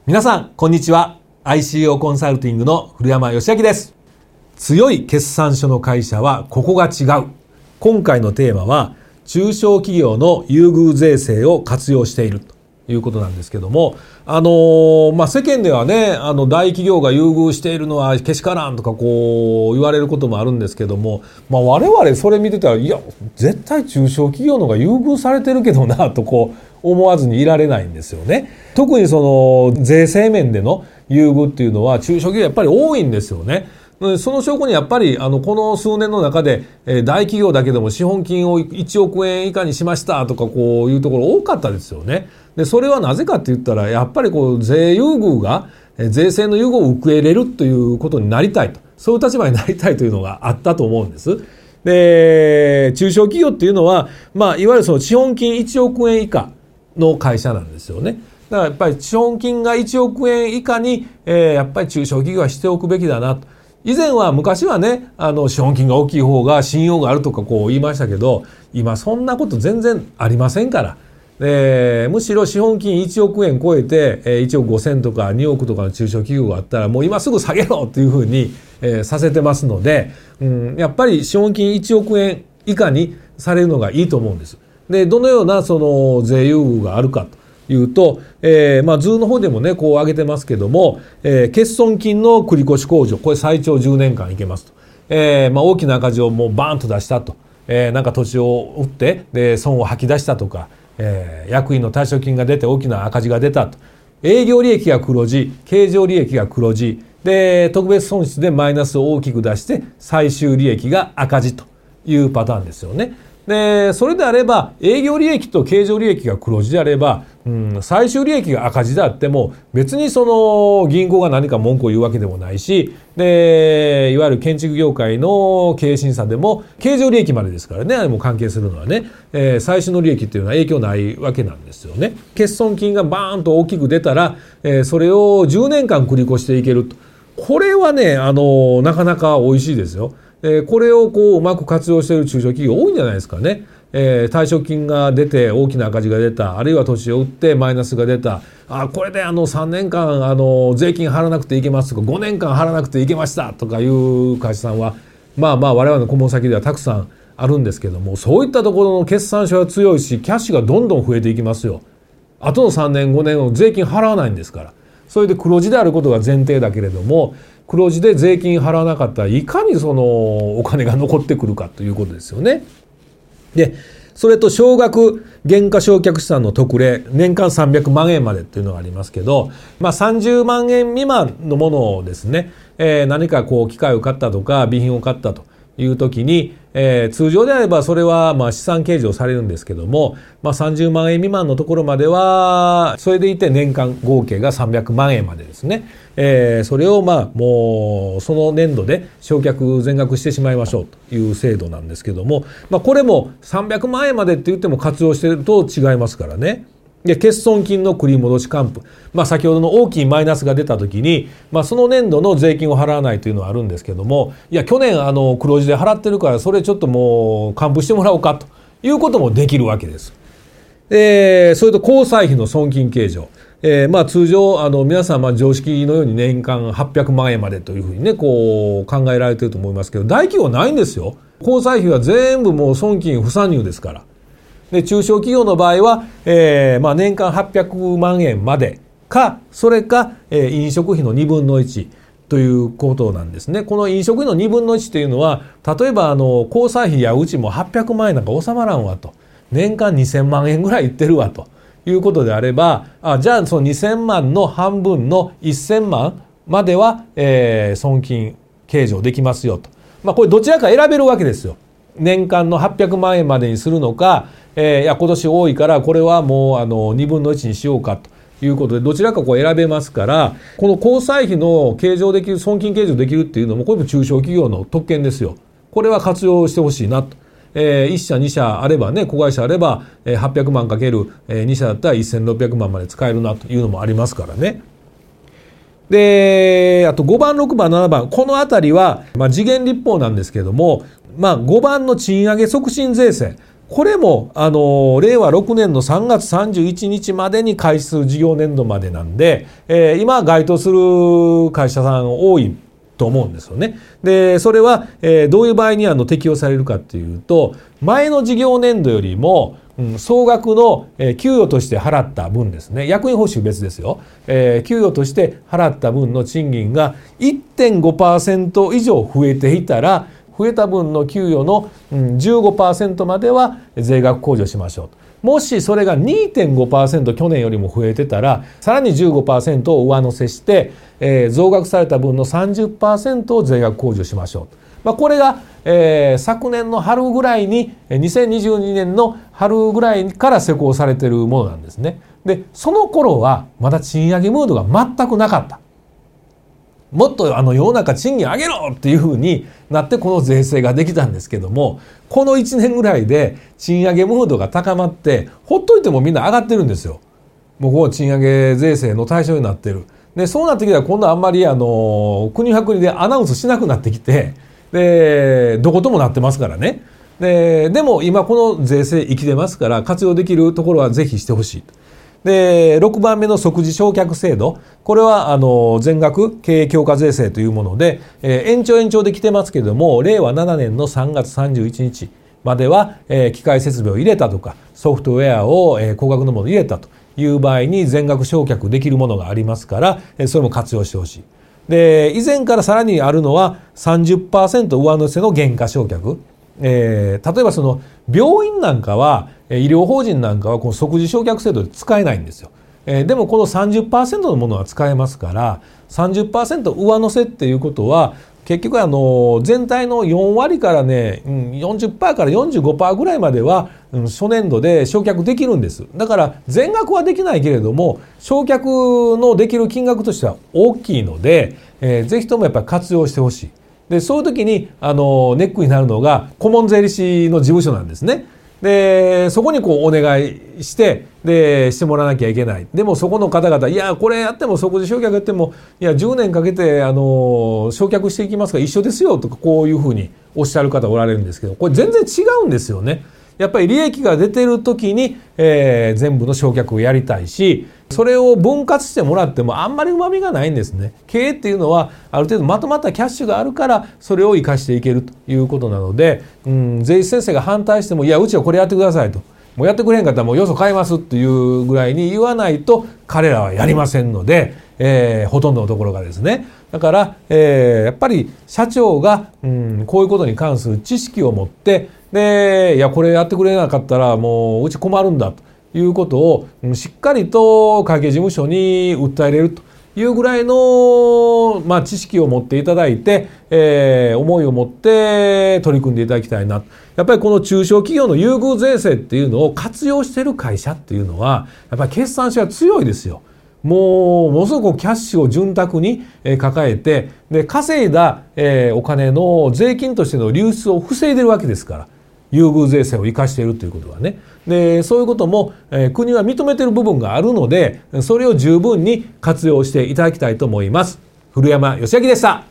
皆さんこんにちは。 ICO コンサルティングの古山義明です。強い決算書の会社はここが違う。今回のテーマは中小企業の優遇税制を活用しているということなんですけども、世間ではね、大企業が優遇しているのはけしからんとかこう言われることもあるんですけども、我々それ見てたら、いや絶対中小企業の方が優遇されてるけどなとこう思わずにいられないんですよね。特にその税制面での優遇っていうのは中小企業やっぱり多いんですよね。その証拠にやっぱりこの数年の中で大企業だけでも資本金を1億円以下にしましたとかこういうところ多かったですよね。でそれはなぜかって言ったら、やっぱりこう税優遇が税制の優遇を受け入れるということになりたいと、そういう立場になりたいというのがあったと思うんです。で中小企業っていうのは、いわゆるその資本金1億円以下の会社なんですよね。だからやっぱり資本金が1億円以下にやっぱり中小企業はしておくべきだなと。昔はね、資本金が大きい方が信用があるとかこう言いましたけど、今そんなこと全然ありませんから。むしろ資本金1億円超えて1億5000とか2億とかの中小企業があったら、もう今すぐ下げろっていうふうにさせてますので、やっぱり資本金1億円以下にされるのがいいと思うんです。でどのようなその税優遇があるかというと、図の方でもねこう挙げてますけども、欠損金の繰越控除、これ最長10年間いけますと。大きな赤字をもうバーンと出したと、なんか土地を売ってで損を吐き出したとか、役員の退職金が出て大きな赤字が出たと、営業利益が黒字、経常利益が黒字で特別損失でマイナスを大きく出して最終利益が赤字というパターンですよね。でそれであれば営業利益と経常利益が黒字であれば、最終利益が赤字であっても別にその銀行が何か文句を言うわけでもないし、でいわゆる建築業界の経営審査でも経常利益までですからね、あれも関係するのはね、最終の利益っていうのは影響ないわけなんですよね。欠損金がバーンと大きく出たら、それを10年間繰り越していけると、これはねなかなか美味しいですよ。これをこううまく活用している中小企業多いんじゃないですかね。退職金が出て大きな赤字が出た、あるいは土地を売ってマイナスが出た、これで3年間税金払わなくていけますとか、5年間払わなくていけましたとかいう会社さんは我々の顧問先ではたくさんあるんですけども、そういったところの決算書は強いし、キャッシュがどんどん増えていきますよ。あとの3年5年を税金払わないんですから。それで黒字であることが前提だけれども、黒字で税金払わなかったらいかにそのお金が残ってくるかということですよね。でそれと少額減価償却資産の特例、年間300万円までっていうのがありますけど、30万円未満のものをですね、何かこう機械を買ったとか備品を買ったという時に、通常であればそれは資産計上されるんですけども、30万円未満のところまではそれでいて年間合計が300万円までですね、それをもうその年度で償却全額してしまいましょうという制度なんですけども、これも300万円までって言っても活用してると違いますからね。で欠損金の繰り戻し還付、先ほどの大きいマイナスが出た時に、その年度の税金を払わないというのはあるんですけども、いや去年黒字で払ってるからそれちょっともう還付してもらおうかということもできるわけです。それと交際費の損金計上、通常皆さん常識のように年間800万円までというふうにねこう考えられていると思いますけど、大企業はないんですよ。交際費は全部もう損金不参入ですから。で中小企業の場合は、年間800万円までか、それか、飲食費の2分の1ということなんですね。この飲食費の2分の1というのは、例えば交際費やうちも800万円なんか収まらんわと、年間2000万円ぐらいいってるわということであれば、じゃあその2000万の半分の1000万までは、損金計上できますよと。これどちらか選べるわけですよ。年間の800万円までにするのか、いや今年多いからこれはもう2分の1にしようかということで、どちらかこう選べますから、この交際費の計上できる、損金計上できるっていうのもこれも中小企業の特権ですよ。これは活用してほしいなと。1社2社あればね、子会社あれば800万かける2社だったら1600万まで使えるなというのもありますからね。であと5番6番7番このあたりは、時限立法なんですけれども、5番の賃上げ促進税制、 これも令和6年の3月31日までに開始する事業年度までなんで、今該当する会社さん多いと思うんですよね。でそれは、どういう場合に適用されるかっていうと、前の事業年度よりも総額の給与として払った分ですね、役員報酬別ですよ、給与として払った分の賃金が 1.5% 以上増えていたら、増えた分の給与の 15% までは税額控除しましょうと。もしそれが 2.5% 去年よりも増えてたら、さらに 15% を上乗せして、増額された分の 30% を税額控除しましょうと。これが、昨年の春ぐらいに2022年の春ぐらいから施行されているものなんですね。でその頃はまだ賃上げムードが全くなかった。もっと世の中賃金上げろっていうふうになってこの税制ができたんですけども、この1年ぐらいで賃上げムードが高まって、ほっといてもみんな上がってるんですよ。もうこう賃上げ税制の対象になってる。でそうなってきたら今度はあんまり国は国でアナウンスしなくなってきて、でどこともなってますからね。でも今この税制生きてますから活用できるところはぜひしてほしい。で6番目の即時償却制度、これは全額経営強化税制というもので、延長で来てますけれども、令和7年の3月31日までは、機械設備を入れたとかソフトウェアを、高額のものを入れたという場合に全額償却できるものがありますから、それも活用してほしい。で以前からさらにあるのは 30% 上乗せの減価償却。例えばその病院なんかは医療法人なんかはこの即時償却制度で使えないんですよ。でもこの 30% のものは使えますから、 30% 上乗せっていうことは結局全体の4割からね 40% から 45% ぐらいまでは初年度で償却できるんです。だから全額はできないけれども償却のできる金額としては大きいので、ぜひともやっぱり活用してほしい。でそういう時にネックになるのが顧問税理士の事務所なんですね。でそこにこうお願いしてもらわなきゃいけない。でもそこの方々、いやこれやっても即時償却やってもいや10年かけて償却していきますから一緒ですよとか、こういうふうにおっしゃる方おられるんですけど、これ全然違うんですよね。やっぱり利益が出てる時に、全部の償却をやりたいし、それを分割してもらってもあんまりうまみがないんですね。経営っていうのはある程度まとまったキャッシュがあるからそれを生かしていけるということなので、税理士先生が反対してもいやうちはこれやってくださいと、もうやってくれへんかったらもうよそ変えますっていうぐらいに言わないと彼らはやりませんので、ほとんどのところがですね。だから、やっぱり社長が、こういうことに関する知識を持って、でいやこれやってくれなかったらもううち困るんだということをしっかりと会計事務所に訴えれるというぐらいの、知識を持っていただいて、思いを持って取り組んでいただきたいな。やっぱりこの中小企業の優遇税制っていうのを活用している会社っていうのはやっぱり決算書が強いですよ。ものすごくキャッシュを潤沢に抱えて、で稼いだお金の税金としての流出を防いでるわけですから、優遇税制を生かしているということはね。でそういうことも、国は認めている部分があるので、それを十分に活用していただきたいと思います。古山義明でした。